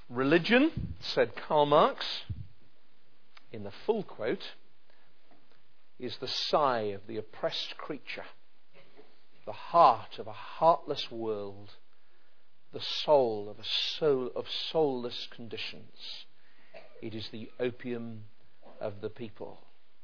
Religion, said Karl Marx, in the full quote, is the sigh of the oppressed creature, the heart of a heartless world, the soul of soulless conditions. It is the opium of the people.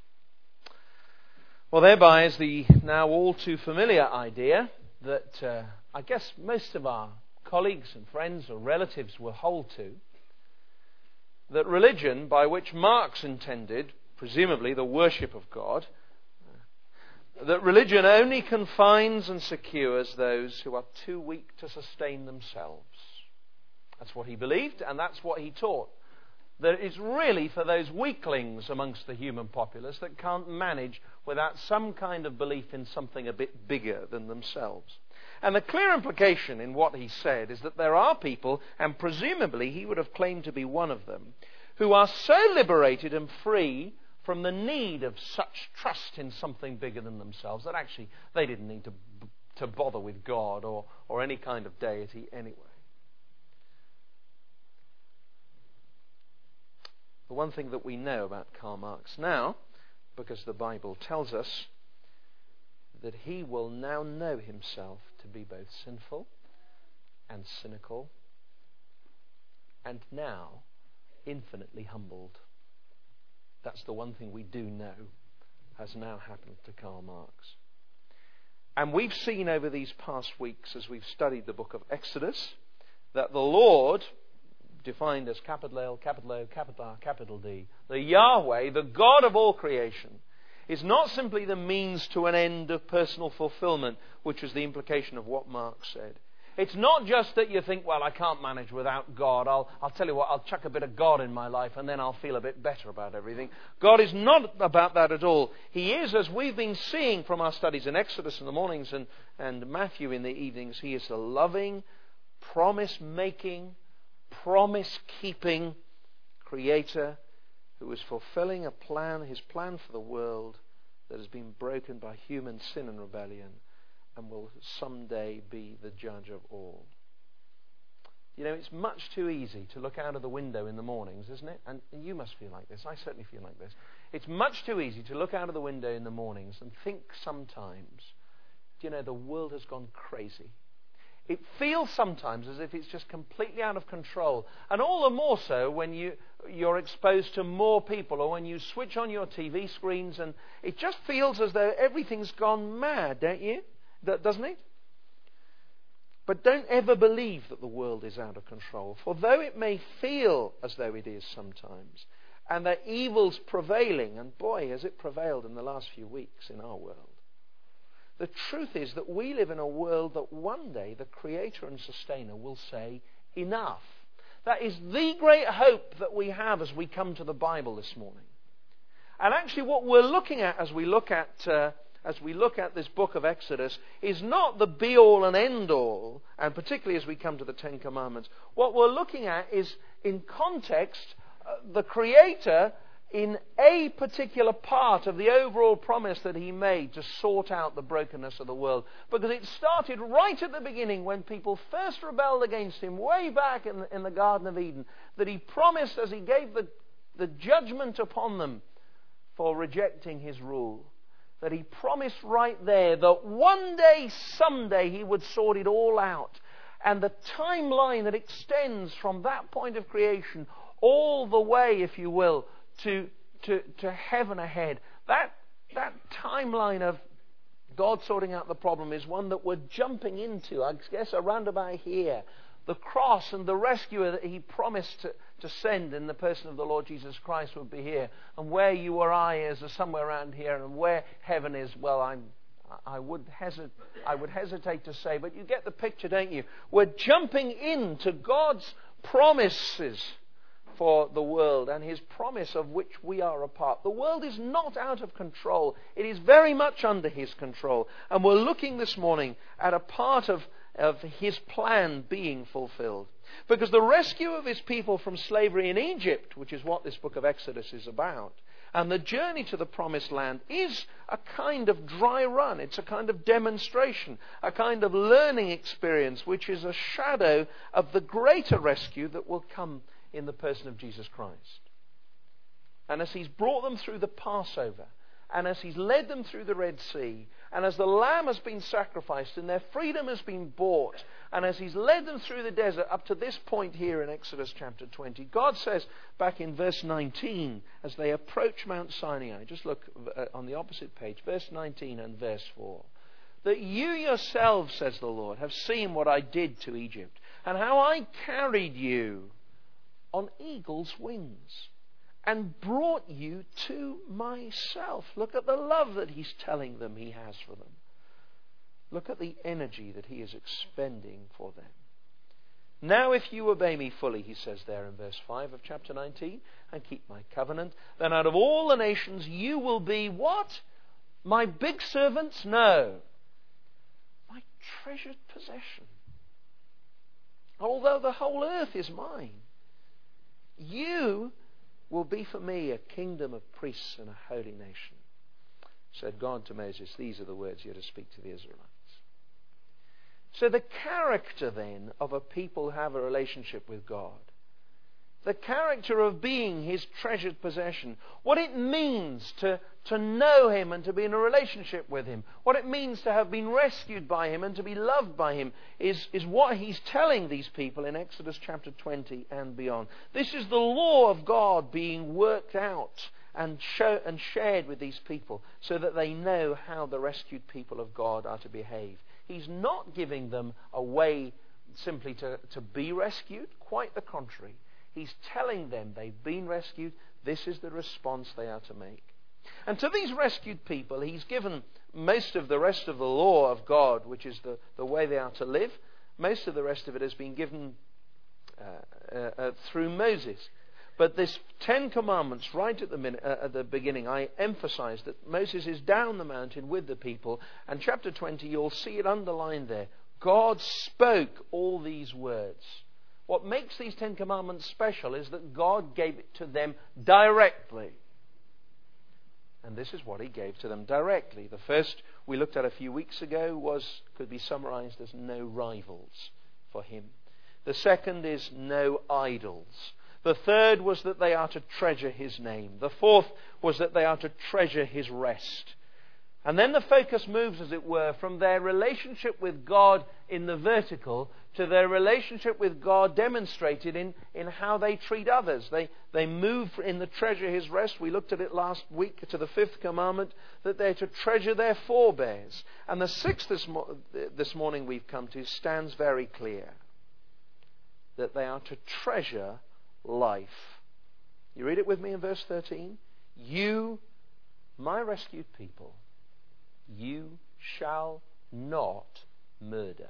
Well, thereby is the now all too familiar idea that I guess most of our colleagues and friends or relatives will hold to, that religion, by which Marx intended, presumably, the worship of God, that religion only confines and secures those who are too weak to sustain themselves. That's what he believed, and that's what he taught. That it's really for those weaklings amongst the human populace that can't manage without some kind of belief in something a bit bigger than themselves. And the clear implication in what he said is that there are people, and presumably he would have claimed to be one of them, who are so liberated and free from the need of such trust in something bigger than themselves that actually they didn't need to bother with God or any kind of deity anyway. The one thing that we know about Karl Marx now, because the Bible tells us that he will now know himself to be both sinful and cynical, and now infinitely humbled. That's the one thing we do know has now happened to Karl Marx. And we've seen over these past weeks, as we've studied the book of Exodus, that the Lord, defined as capital L, capital O, capital R, capital D, the Yahweh, the God of all creation, is not simply the means to an end of personal fulfillment, which was the implication of what Marx said. It's not just that you think, well, I can't manage without God. I'll tell you what, I'll chuck a bit of God in my life and then I'll feel a bit better about everything. God is not about that at all. He is, as we've been seeing from our studies in Exodus in the mornings and Matthew in the evenings, he is a loving, promise-making, promise-keeping Creator who is fulfilling his plan for the world that has been broken by human sin and rebellion, and will someday be the judge of all. You know, it's much too easy to look out of the window in the mornings, isn't it? And you must feel like this. I certainly feel like this. It's much too easy to look out of the window in the mornings and think sometimes, do you know, the world has gone crazy. It feels sometimes as if it's just completely out of control. And all the more so when you're exposed to more people, or when you switch on your TV screens, and it just feels as though everything's gone mad, don't you? Doesn't it? But don't ever believe that the world is out of control. For though it may feel as though it is sometimes, and that evil's prevailing, and boy, has it prevailed in the last few weeks in our world, the truth is that we live in a world that one day the Creator and Sustainer will say, enough. That is the great hope that we have as we come to the Bible this morning. And actually what we're looking at as we look at this book of Exodus is not the be-all and end-all, and particularly as we come to the Ten Commandments. What we're looking at is, in context, the Creator in a particular part of the overall promise that he made to sort out the brokenness of the world. Because it started right at the beginning when people first rebelled against him, way back in the Garden of Eden, that he promised, as he gave the judgment upon them for rejecting his rule, that he promised right there that one day, someday, he would sort it all out. And the timeline that extends from that point of creation all the way, if you will, to heaven ahead. That timeline of God sorting out the problem is one that we're jumping into, I guess, around about here. The cross and the rescuer that he promised to send in the person of the Lord Jesus Christ would be here. And where you or I is somewhere around here, and where heaven is, well, I would hesitate to say, but you get the picture, don't you? We're jumping into God's promises for the world, and his promise of which we are a part. The world is not out of control. It is very much under his control. And we're looking this morning at a part of his plan being fulfilled. Because the rescue of his people from slavery in Egypt, which is what this book of Exodus is about, And the journey to the promised land is a kind of dry run. It's a kind of demonstration, a kind of learning experience, which is a shadow of the greater rescue that will come in the person of Jesus Christ. And as he's brought them through the Passover, and as he's led them through the Red Sea, and as the lamb has been sacrificed and their freedom has been bought, and as he's led them through the desert up to this point here in Exodus chapter 20, God says back in verse 19, as they approach Mount Sinai, just look on the opposite page, verse 19 and verse 4, that you yourselves, says the Lord, have seen what I did to Egypt, and how I carried you on eagle's wings and brought you to myself. Look at the love that he's telling them he has for them. Look at the energy that he is expending for them. Now if you obey me fully, he says there in verse 5 of chapter 19, and keep my covenant, then out of all the nations you will be what? My big servants? No. My treasured possession. Although the whole earth is mine, you will be for me a kingdom of priests and a holy nation. Said God to Moses, these are the words you're to speak to the Israelites. So the character then of a people who have a relationship with God, the character of being his treasured possession, what it means to know him and to be in a relationship with him, what it means to have been rescued by him and to be loved by him, is what he's telling these people in Exodus chapter 20 and beyond. This is the law of God being worked out and shared with these people so that they know how the rescued people of God are to behave. He's not giving them a way simply to be rescued, quite the contrary. He's telling them they've been rescued. This is the response they are to make. And to these rescued people, he's given most of the rest of the law of God, which is the way they are to live. Most of the rest of it has been given through Moses. But this 10 Commandments, right at the beginning, I emphasize that Moses is down the mountain with the people. And chapter 20, you'll see it underlined there. God spoke all these words. What makes these 10 Commandments special is that God gave it to them directly. And this is what he gave to them directly. The first we looked at a few weeks ago could be summarized as no rivals for him. The second is no idols. The third was that they are to treasure his name. The fourth was that they are to treasure his rest. And then the focus moves, as it were, from their relationship with God in the vertical to their relationship with God demonstrated in how they treat others. They move in the treasure his rest. We looked at it last week to the fifth commandment, that they're to treasure their forebears. And the sixth this morning we've come to stands very clear, that they are to treasure life. You read it with me in verse 13. You, my rescued people, you shall not murder.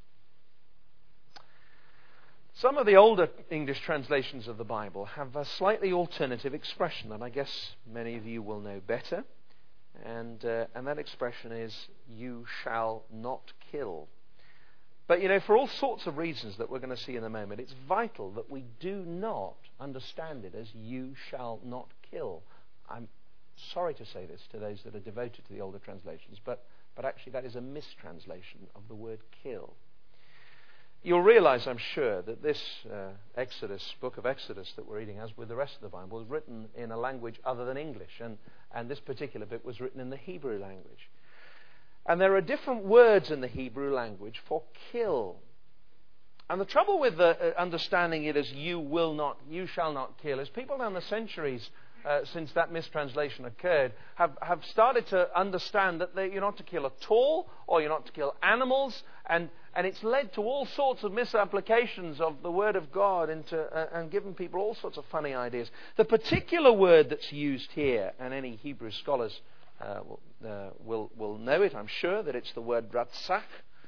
Some of the older English translations of the Bible have a slightly alternative expression that I guess many of you will know better. And that expression is, you shall not kill. But, for all sorts of reasons that we're going to see in a moment, it's vital that we do not understand it as you shall not kill. I'm sorry to say this to those that are devoted to the older translations, but actually that is a mistranslation of the word kill. You'll realize, I'm sure, that this book of Exodus that we're reading, as with the rest of the Bible, was written in a language other than English, and this particular bit was written in the Hebrew language. And there are different words in the Hebrew language for kill. And the trouble with understanding it as you shall not kill, is people down the centuries since that mistranslation occurred have started to understand that you're not to kill at all, or you're not to kill animals, and it's led to all sorts of misapplications of the Word of God and given people all sorts of funny ideas. The particular word that's used here, and any Hebrew scholars will know it, I'm sure, that it's the word ratzach.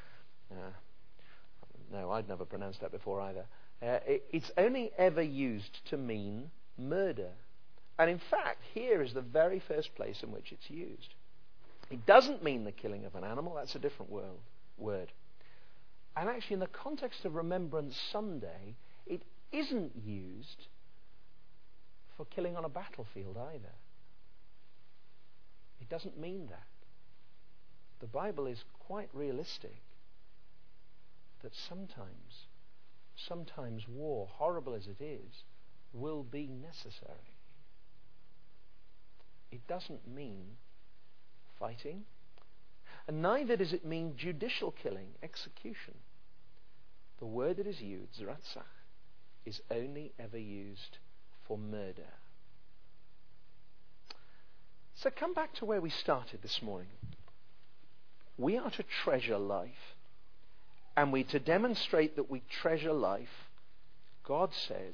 No, I'd never pronounced that before either. It's only ever used to mean murder. And in fact, here is the very first place in which it's used. It doesn't mean the killing of an animal. That's a different word. And actually, in the context of Remembrance Sunday, it isn't used for killing on a battlefield either. It doesn't mean that. The Bible is quite realistic that sometimes war, horrible as it is, will be necessary. It doesn't mean fighting, and neither does it mean judicial killing, execution. The word that is used, ratzach, is only ever used for murder. So come back to where we started this morning. We are to treasure life. And to demonstrate that we treasure life, God says,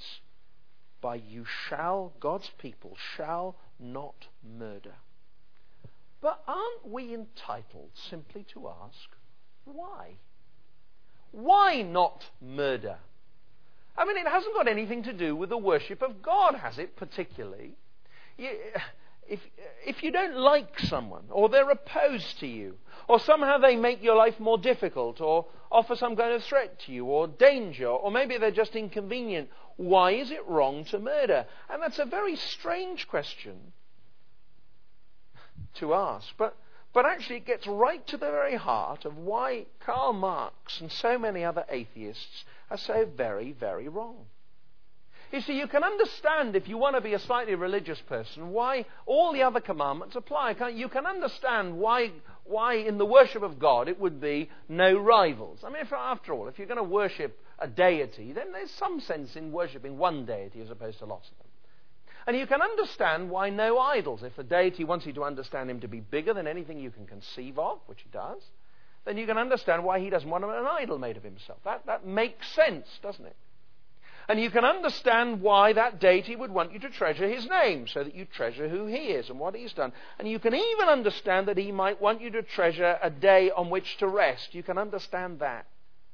God's people shall not murder. But aren't we entitled simply to ask, why? Why not murder? I mean, it hasn't got anything to do with the worship of God, has it, particularly? If you don't like someone, or they're opposed to you, or somehow they make your life more difficult, or offer some kind of threat to you, or danger, or maybe they're just inconvenient, why is it wrong to murder? And that's a very strange question to ask. But actually it gets right to the very heart of why Karl Marx and so many other atheists are so very, very wrong. You see, you can understand, if you want to be a slightly religious person, why all the other commandments apply. You can understand why in the worship of God it would be no rivals. I mean, after all, if you're going to worship a deity, then there's some sense in worshipping one deity as opposed to lots of them. And you can understand why no idols. If a deity wants you to understand him to be bigger than anything you can conceive of, which he does, then you can understand why he doesn't want an idol made of himself. That makes sense, doesn't it? And you can understand why that deity would want you to treasure his name, so that you treasure who he is and what he's done. And you can even understand that he might want you to treasure a day on which to rest. You can understand that.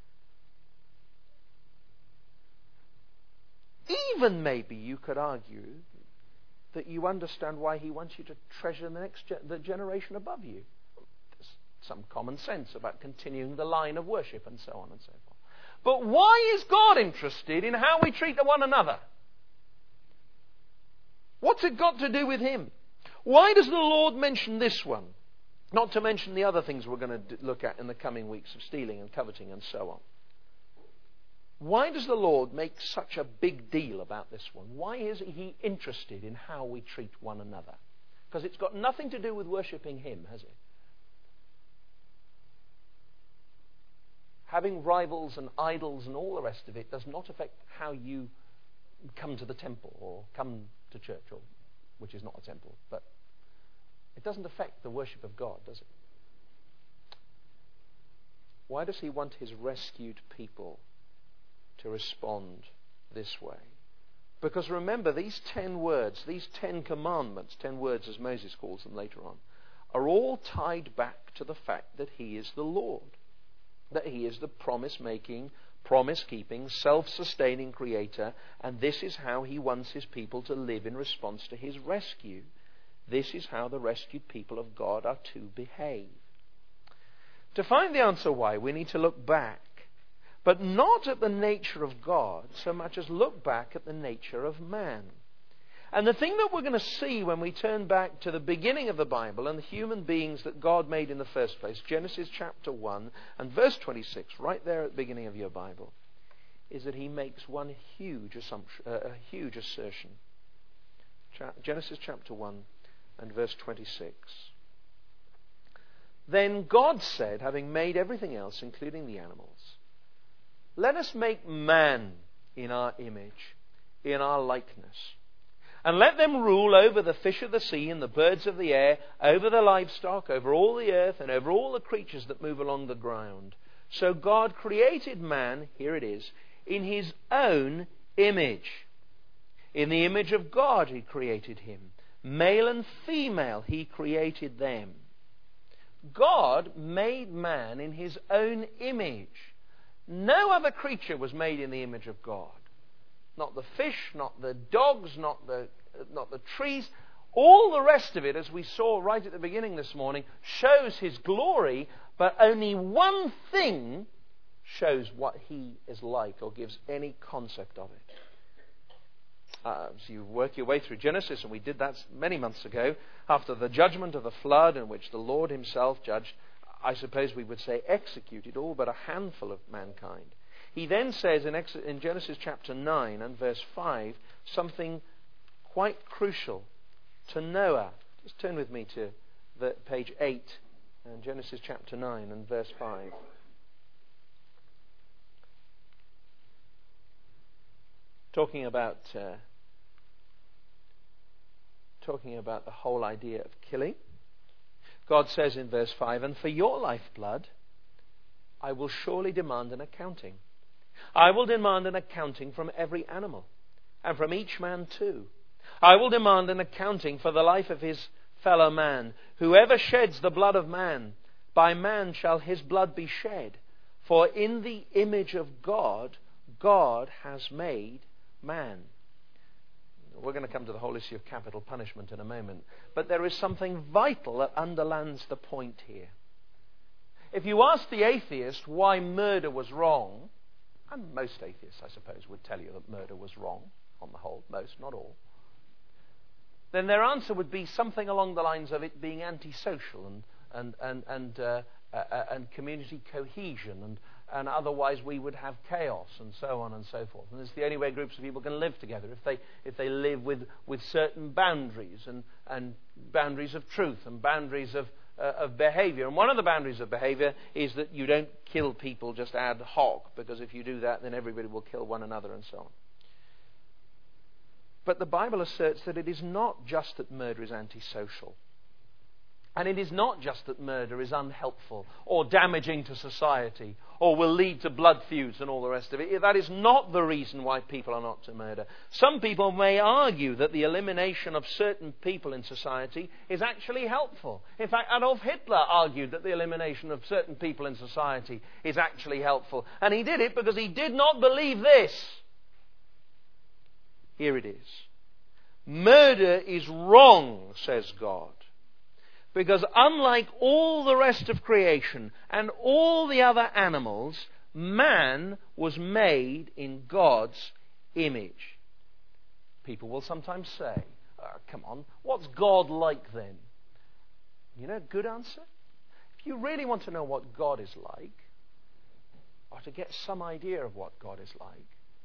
Even maybe you could argue that you understand why he wants you to treasure the generation above you. There's some common sense about continuing the line of worship and so on and so forth. But why is God interested in how we treat one another? What's it got to do with him? Why does the Lord mention this one? Not to mention the other things we're going to look at in the coming weeks of stealing and coveting and so on. Why does the Lord make such a big deal about this one? Why is he interested in how we treat one another? Because it's got nothing to do with worshipping him, has it? Having rivals and idols and all the rest of it does not affect how you come to the temple or come to church, which is not a temple. But it doesn't affect the worship of God, does it? Why does he want his rescued people to respond this way? Because remember, these 10 words, these 10 commandments, 10 words as Moses calls them later on, are all tied back to the fact that he is the Lord. That he is the promise-making, promise-keeping, self-sustaining creator, and this is how he wants his people to live in response to his rescue. This is how the rescued people of God are to behave. To find the answer why, we need to look back, but not at the nature of God so much as look back at the nature of man. And the thing that we're going to see when we turn back to the beginning of the Bible and the human beings that God made in the first place, Genesis chapter 1 and verse 26, right there at the beginning of your Bible, is that he makes one huge assertion. Genesis chapter 1 and verse 26. Then God said, having made everything else, including the animals, let us make man in our image, in our likeness. And let them rule over the fish of the sea and the birds of the air, over the livestock, over all the earth, and over all the creatures that move along the ground. So God created man, here it is, in his own image. In the image of God he created him. Male and female he created them. God made man in his own image. No other creature was made in the image of God. Not the fish, not the dogs, not the trees. All the rest of it, as we saw right at the beginning this morning, shows his glory, but only one thing shows what he is like or gives any concept of it. So you work your way through Genesis, and we did that many months ago, after the judgment of the flood in which the Lord himself judged, I suppose we would say executed all but a handful of mankind. He then says in Genesis chapter 9 and verse 5 something quite crucial to Noah. Just turn with me to page 8, and Genesis chapter 9 and verse 5. Talking about the whole idea of killing. God says in verse 5, "And for your lifeblood I will surely demand an accounting. I will demand an accounting from every animal, and from each man too. I will demand an accounting for the life of his fellow man. Whoever sheds the blood of man, by man shall his blood be shed. For in the image of God, God has made man." We're going to come to the whole issue of capital punishment in a moment. But there is something vital that underlines the point here. If you ask the atheist why murder was wrong, and most atheists, I suppose, would tell you that murder was wrong, on the whole, most, not all, then their answer would be something along the lines of it being antisocial and community cohesion, and otherwise we would have chaos and so on and so forth. And it's the only way groups of people can live together, if they live with certain boundaries and boundaries of truth and boundaries of behaviour. And one of the boundaries of behaviour is that you don't kill people just ad hoc, because if you do that, then everybody will kill one another and so on. But the Bible asserts that it is not just that murder is antisocial. And it is not just that murder is unhelpful or damaging to society or will lead to blood feuds and all the rest of it. That is not the reason why people are not to murder. Some people may argue that the elimination of certain people in society is actually helpful. In fact, Adolf Hitler argued that the elimination of certain people in society is actually helpful. And he did it because he did not believe this. Here it is. Murder is wrong, says God. Because unlike all the rest of creation and all the other animals, man was made in God's image. People will sometimes say, come on, what's God like then? You know, good answer? If you really want to know what God is like, or to get some idea of what God is like,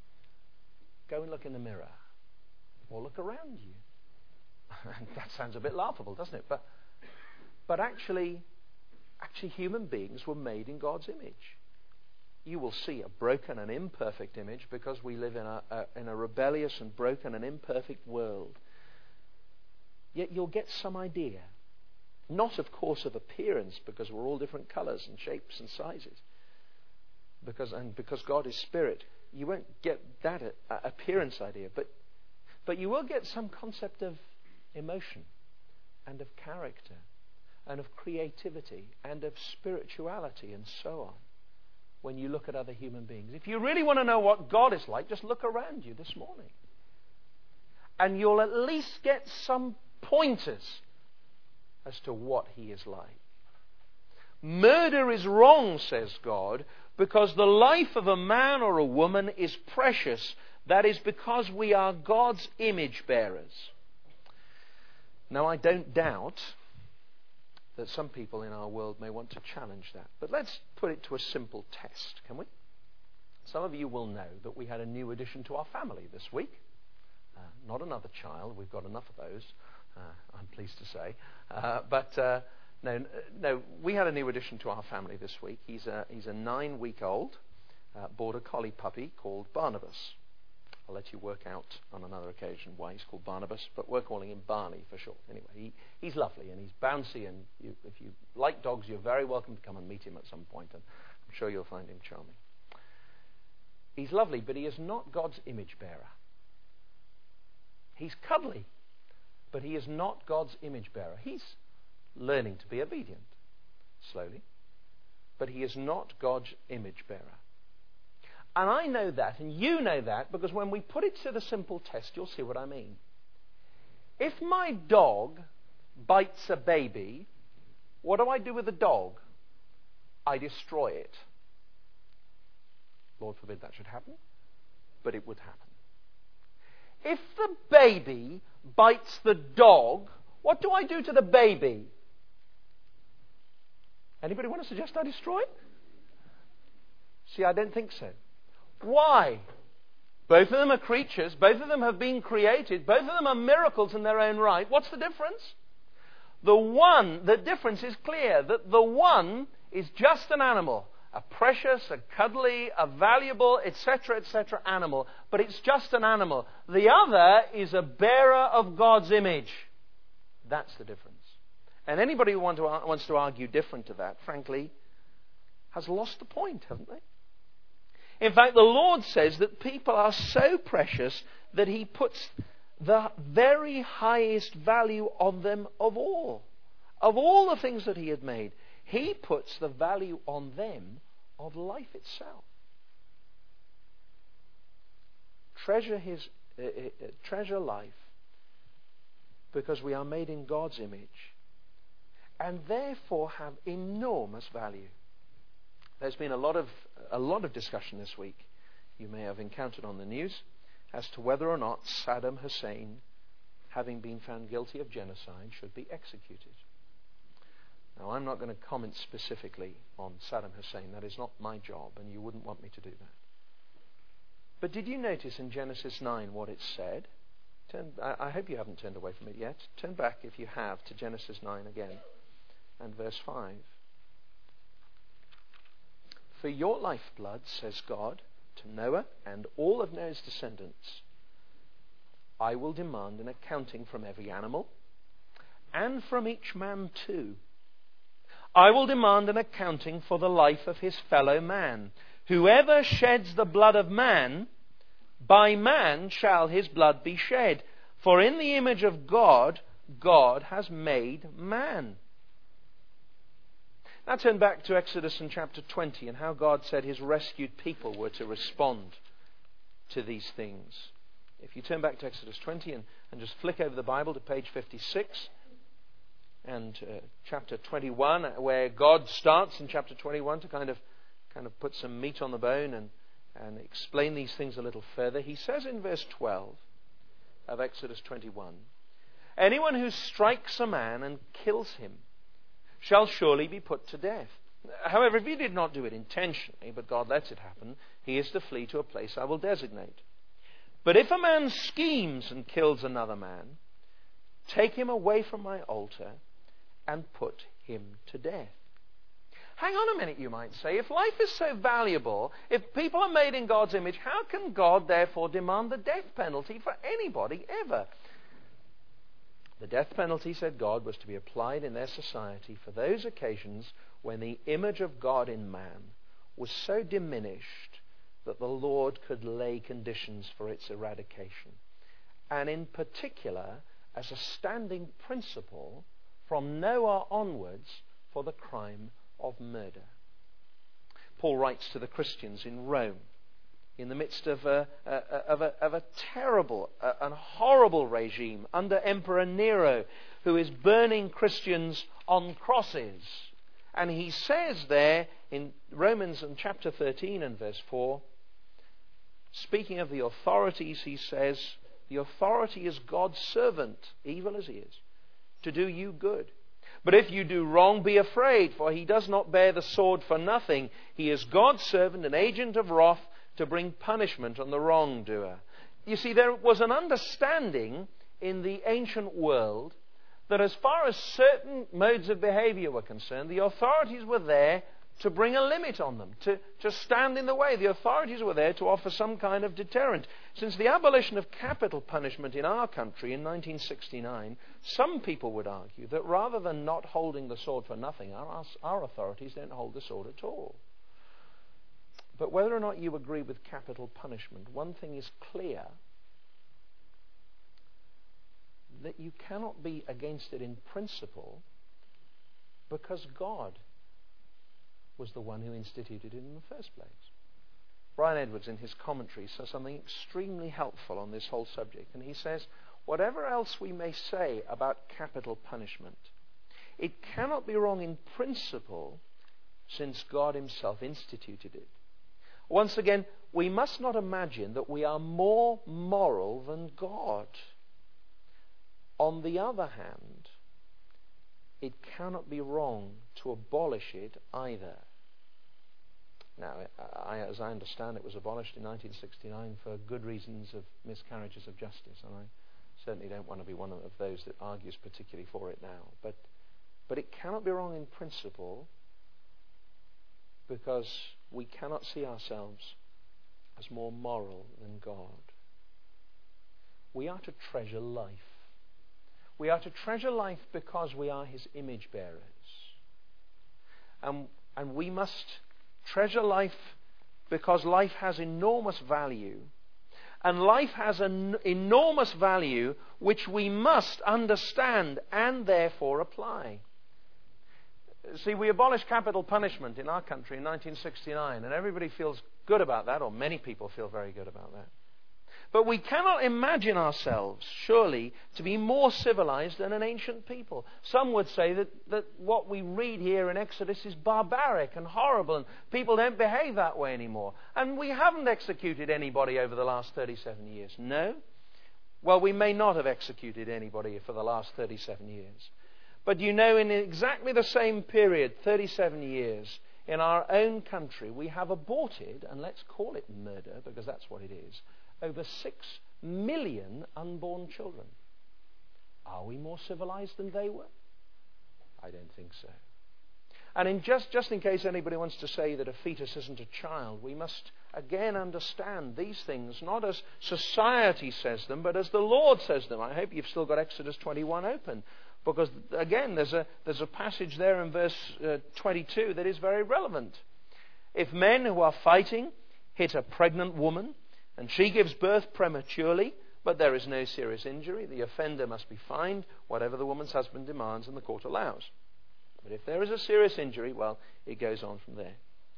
go and look in the mirror. Or look around you. That sounds a bit laughable, doesn't it? But actually human beings were made in God's image. You will see a broken and imperfect image because we live in a rebellious and broken and imperfect world. Yet you'll get some idea. Not, of course, of appearance, because we're all different colours and shapes and sizes. Because God is spirit, you won't get that appearance idea. But you will get some concept of emotion and of character and of creativity and of spirituality and so on when you look at other human beings. If you really want to know what God is like, just look around you this morning. And you'll at least get some pointers as to what he is like. Murder is wrong, says God, because the life of a man or a woman is precious. That is because we are God's image bearers. Now, I don't doubt that some people in our world may want to challenge that. But let's put it to a simple test, can we? Some of you will know that we had a new addition to our family this week. Not another child. We've got enough of those, I'm pleased to say. No, we had a new addition to our family this week. He's a 9-week-old border collie puppy called Barnabas. I'll let you work out on another occasion why he's called Barnabas, but we're calling him Barney for short. Anyway, he's lovely and he's bouncy, and if you like dogs, you're very welcome to come and meet him at some point, and I'm sure you'll find him charming. He's lovely, but he is not God's image bearer. He's cuddly, but he is not God's image bearer. He's learning to be obedient, slowly, but he is not God's image bearer. And I know that, and you know that, because when we put it to the simple test, you'll see what I mean. If my dog bites a baby, what do I do with the dog? I destroy it. Lord forbid that should happen, but it would happen. If a baby bites the dog, what do I do to the baby? Anybody want to suggest I destroy it? See, I don't think so. Why? Both of them are creatures. Both of them have been created. Both of them are miracles in their own right. What's the difference? The difference is clear, that the one is just an animal, a precious, a cuddly, a valuable, etc., animal, but it's just an animal. The other is a bearer of God's image. That's the difference. And anybody who wants to argue different to that, frankly, has lost the point, haven't they? In fact, the Lord says that people are so precious that He puts the very highest value on them of all. Of all the things that He had made, He puts the value on them of life itself. Treasure life, because we are made in God's image, and therefore have enormous value. There's been a lot of discussion this week, you may have encountered on the news, as to whether or not Saddam Hussein, having been found guilty of genocide, should be executed. Now, I'm not going to comment specifically on Saddam Hussein. That is not my job, and you wouldn't want me to do that. But did you notice in Genesis 9 what it said? I hope you haven't turned away from it yet. Turn back, if you have, to Genesis 9 again, and verse 5. For your lifeblood, says God, to Noah and all of Noah's descendants, I will demand an accounting from every animal, and from each man too. I will demand an accounting for the life of his fellow man. Whoever sheds the blood of man, by man shall his blood be shed. For in the image of God, God has made man. Now turn back to Exodus in chapter 20 and how God said His rescued people were to respond to these things. If you turn back to Exodus 20 and just flick over the Bible to page 56 and chapter 21, where God starts in chapter 21 to kind of put some meat on the bone and explain these things a little further. He says in verse 12 of Exodus 21, anyone who strikes a man and kills him shall surely be put to death. However, if he did not do it intentionally, but God lets it happen, he is to flee to a place I will designate. But if a man schemes and kills another man, take him away from my altar and put him to death. Hang on a minute, you might say. If life is so valuable, if people are made in God's image, how can God therefore demand the death penalty for anybody ever? The death penalty, said God, was to be applied in their society for those occasions when the image of God in man was so diminished that the Lord could lay conditions for its eradication. And in particular, as a standing principle from Noah onwards for the crime of murder. Paul writes to the Christians in Rome in the midst of a terrible and horrible regime under Emperor Nero, who is burning Christians on crosses. And he says there in Romans in chapter 13 and verse 4, speaking of the authorities, he says, the authority is God's servant, evil as he is, to do you good. But if you do wrong, be afraid, for he does not bear the sword for nothing. He is God's servant, an agent of wrath, to bring punishment on the wrongdoer. You see, there was an understanding in the ancient world that as far as certain modes of behavior were concerned, the authorities were there to bring a limit on them, to stand in the way. The authorities were there to offer some kind of deterrent. Since the abolition of capital punishment in our country in 1969, some people would argue that rather than not holding the sword for nothing, our authorities don't hold the sword at all. But whether or not you agree with capital punishment, one thing is clear, that you cannot be against it in principle because God was the one who instituted it in the first place. Brian Edwards, in his commentary, says something extremely helpful on this whole subject. And he says, whatever else we may say about capital punishment, it cannot be wrong in principle since God himself instituted it. Once again, we must not imagine that we are more moral than God. On the other hand, it cannot be wrong to abolish it either. Now, as I understand, it was abolished in 1969 for good reasons of miscarriages of justice, and I certainly don't want to be one of those that argues particularly for it now. But it cannot be wrong in principle, because we cannot see ourselves as more moral than God. We are to treasure life. We are to treasure life because we are His image bearers. And we must treasure life because life has enormous value. And life has an enormous value which we must understand and therefore apply. See, we abolished capital punishment in our country in 1969, and everybody feels good about that, or many people feel very good about that. But we cannot imagine ourselves, surely, to be more civilized than an ancient people. Some would say that what we read here in Exodus is barbaric and horrible, and people don't behave that way anymore. And we haven't executed anybody over the last 37 years. No? Well, we may not have executed anybody for the last 37 years. But you know, in exactly the same period, 37 years, in our own country, we have aborted, and let's call it murder, because that's what it is, over 6 million unborn children. Are we more civilized than they were? I don't think so. And just in case anybody wants to say that a fetus isn't a child, we must again understand these things not as society says them, but as the Lord says them. I hope you've still got Exodus 21 open, because again there's a passage there in verse 22 that is very relevant. If men who are fighting hit a pregnant woman, and she gives birth prematurely, but there is no serious injury, the offender must be fined whatever the woman's husband demands and the court allows. But if there is a serious injury, well, it goes on from there.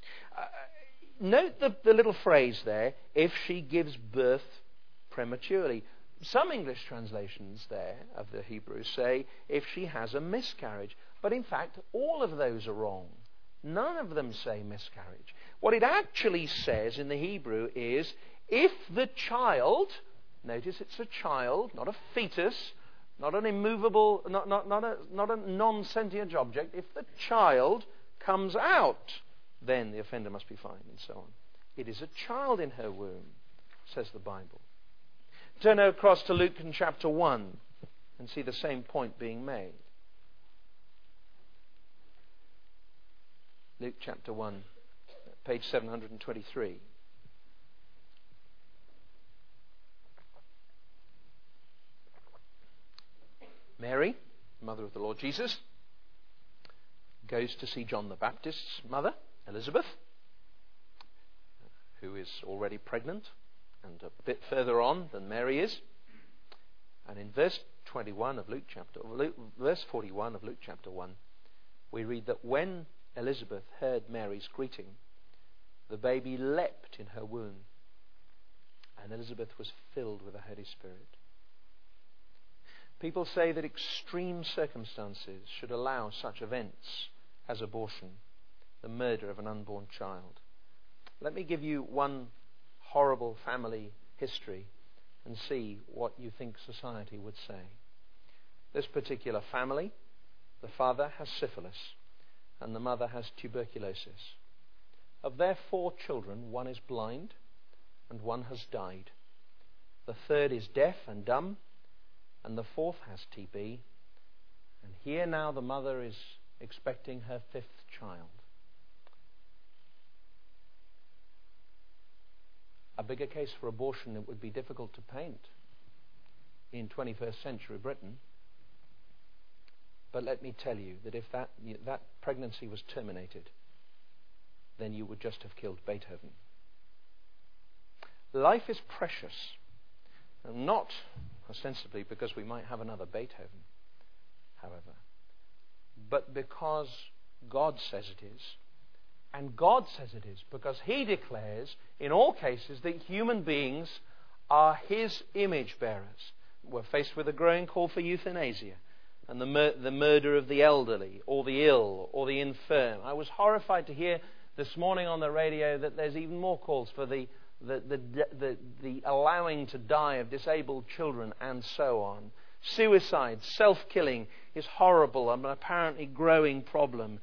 Note the little phrase there, if she gives birth prematurely. Some English translations there of the Hebrew say, if she has a miscarriage. But in fact, all of those are wrong. None of them say miscarriage. What it actually says in the Hebrew is, if the child, notice it's a child, not a fetus, not an immovable, not a non-sentient object, if the child comes out, then the offender must be fined, and so on. It is a child in her womb, says the Bible. Turn across to Luke in chapter 1 and see the same point being made. Luke chapter 1, page 723. Mary, mother of the Lord Jesus, goes to see John the Baptist's mother, Elizabeth, who is already pregnant and a bit further on than Mary is. And in verse 41 of verse 41 of Luke chapter 1, we read that when Elizabeth heard Mary's greeting, the baby leapt in her womb, and Elizabeth was filled with the Holy Spirit. People say that extreme circumstances should allow such events as abortion, the murder of an unborn child. Let me give you one horrible family history and see what you think society would say. This particular family, the father has syphilis and the mother has tuberculosis. Of their 4 children, one is blind and one has died. The third is deaf and dumb, and the 4th has TB. And here now the mother is expecting her 5th child. A bigger case for abortion it would be difficult to paint in 21st century Britain. But let me tell you that if that pregnancy was terminated, then you would just have killed Beethoven. Life is precious, and not ostensibly because we might have another Beethoven, however, but because God says it is. And God says it is because He declares in all cases that human beings are His image bearers. We're faced with a growing call for euthanasia and the murder of the elderly or the ill or the infirm. I was horrified to hear this morning on the radio that there's even more calls for the allowing to die of disabled children and so on. Suicide, self-killing is horrible and an apparently growing problem.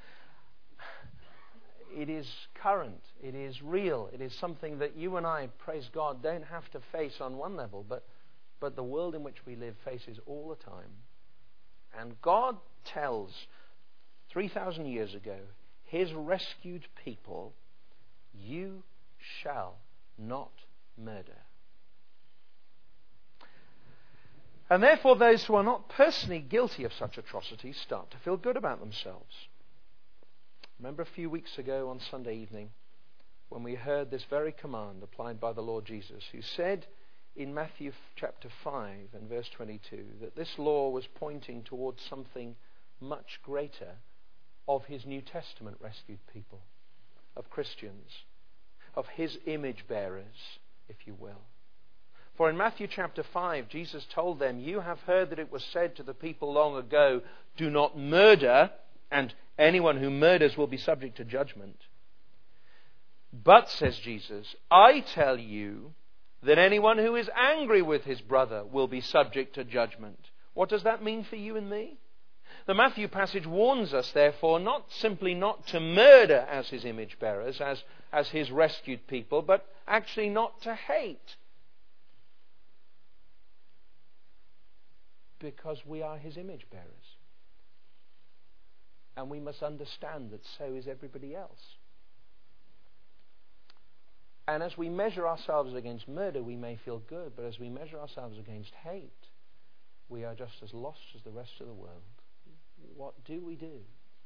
It is current. It is real. It is something that you and I, praise God, don't have to face on one level, but the world in which we live faces all the time. And God tells, 3,000 years ago, His rescued people, you shall not murder. And therefore those who are not personally guilty of such atrocities start to feel good about themselves. Remember a few weeks ago on Sunday evening when we heard this very command applied by the Lord Jesus, who said in Matthew chapter 5 and verse 22 that this law was pointing towards something much greater of His New Testament rescued people, of Christians, of His image bearers, if you will. For in Matthew chapter 5, Jesus told them, you have heard that it was said to the people long ago, do not murder, and anyone who murders will be subject to judgment. But, says Jesus, I tell you that anyone who is angry with his brother will be subject to judgment. What does that mean for you and me? The Matthew passage warns us, therefore, not simply not to murder as His image bearers, as His rescued people, but actually not to hate. Because we are His image bearers. And we must understand that so is everybody else. And as we measure ourselves against murder, we may feel good, but as we measure ourselves against hate, we are just as lost as the rest of the world. What do we do?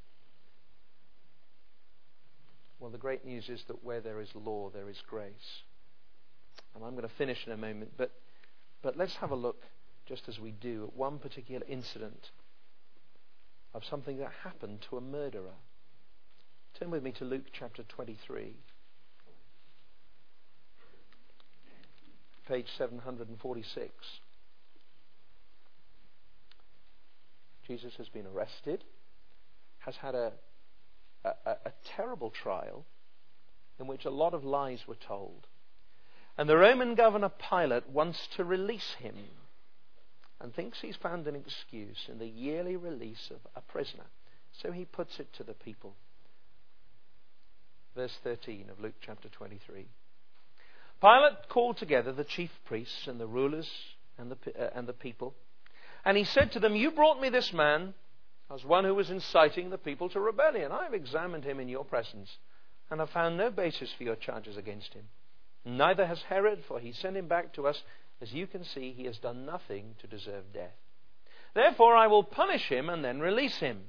Well, the great news is that where there is law, there is grace. And I'm going to finish in a moment, but let's have a look, just as we do, at one particular incident of something that happened to a murderer. Turn with me to Luke chapter 23. Page 746. Jesus has been arrested, has had a terrible trial in which a lot of lies were told. And the Roman governor Pilate wants to release him and thinks he's found an excuse in the yearly release of a prisoner. So he puts it to the people. Verse 13 of Luke chapter 23. Pilate called together the chief priests and the rulers and the people, and he said to them, you brought me this man as one who was inciting the people to rebellion. I have examined him in your presence and have found no basis for your charges against him. Neither has Herod, for he sent him back to us. As you can see, he has done nothing to deserve death. Therefore I will punish him and then release him.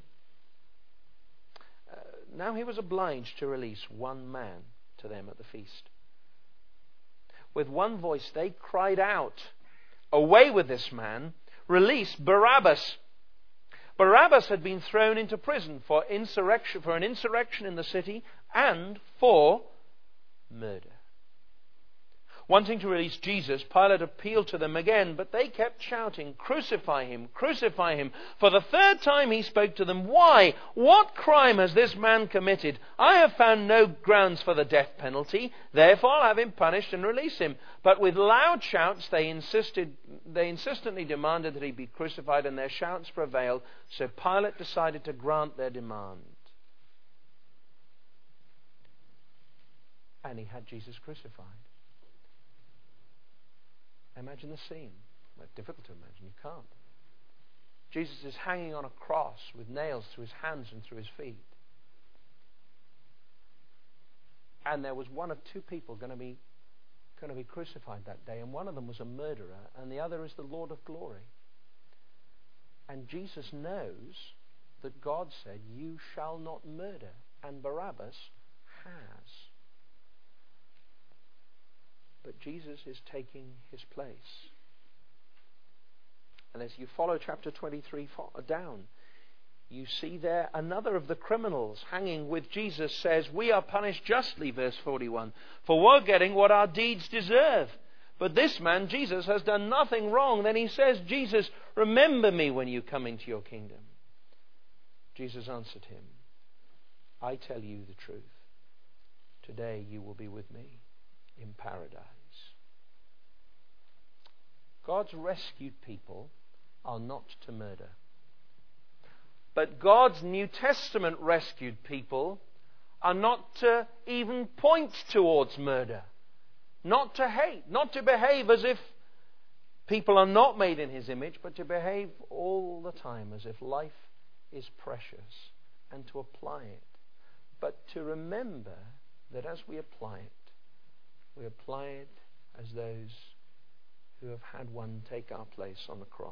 Now he was obliged to release one man to them at the feast. With one voice they cried out, away with this man, release Barabbas. Barabbas had been thrown into prison for an insurrection in the city and for murder. Wanting to release Jesus, Pilate appealed to them again, but they kept shouting, crucify him, crucify him. For the third time he spoke to them, why? What crime has this man committed? I have found no grounds for the death penalty, therefore I'll have him punished and release him. But with loud shouts they insistently demanded that he be crucified, and their shouts prevailed, so Pilate decided to grant their demand. And he had Jesus crucified. Imagine the scene. Well, it's difficult to imagine. You can't. Jesus is hanging on a cross with nails through his hands and through his feet. And there was one of two people going to be crucified that day, and one of them was a murderer, and the other is the Lord of glory. And Jesus knows that God said, you shall not murder, and Barabbas has. But Jesus is taking his place. And as you follow chapter 23 down, you see there another of the criminals hanging with Jesus says, we are punished justly, verse 41, for we're getting what our deeds deserve. But this man, Jesus, has done nothing wrong. Then he says, Jesus, remember me when you come into your kingdom. Jesus answered him, I tell you the truth. today you will be with me in paradise. God's rescued people are not to murder. But God's New Testament rescued people are not to even point towards murder. Not to hate. Not to behave as if people are not made in His image, but to behave all the time as if life is precious and to apply it. But to remember that as we apply it as those who have had one take our place on the cross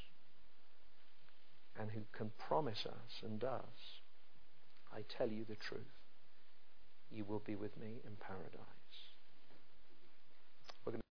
and who can promise us and does, I tell you the truth, you will be with me in paradise. We're going to